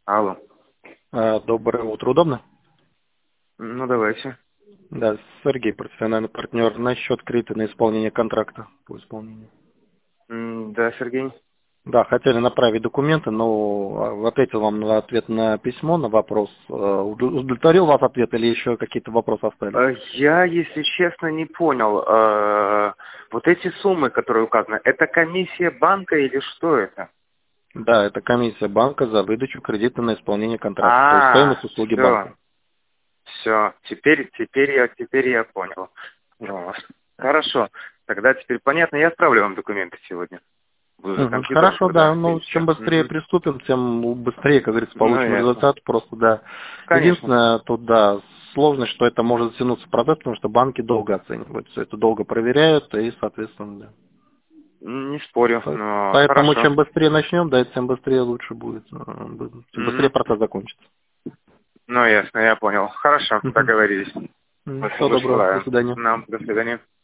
Алло. Доброе утро. Удобно? Ну, давайте. Да, Сергей, профессиональный партнер. Насчет кредита на исполнение контракта по исполнению. Да, Сергей. Да, хотели направить документы, но ответил вам на ответ на письмо, на вопрос. Удовлетворил вас ответ или еще какие-то вопросы остались? Я, если честно, не понял. Вот эти суммы, которые указаны, это комиссия банка или что это? Да, это комиссия банка за выдачу кредита на исполнение контракта, то есть стоимость услуги банка. Все. Теперь я понял. Вот. Хорошо. Тогда теперь понятно. Я отправлю вам документы сегодня. Буду за компьютером Хорошо, тогда. да, И ну все. чем быстрее приступим, тем быстрее, как говорится, Ну, получим ясно. результат. Просто, да. Конечно. Единственное, тут, да, сложность, что это может затянуться процесс, потому что банки долго оценивают, все это долго проверяют, и, соответственно, да. Не спорю, но Поэтому хорошо. чем быстрее начнем, да, тем быстрее лучше будет, тем быстрее процесс закончится. Ну, ясно, я понял. Хорошо, договорились. Всего Спасибо, доброго, до желаю. свидания. Нам, до свидания.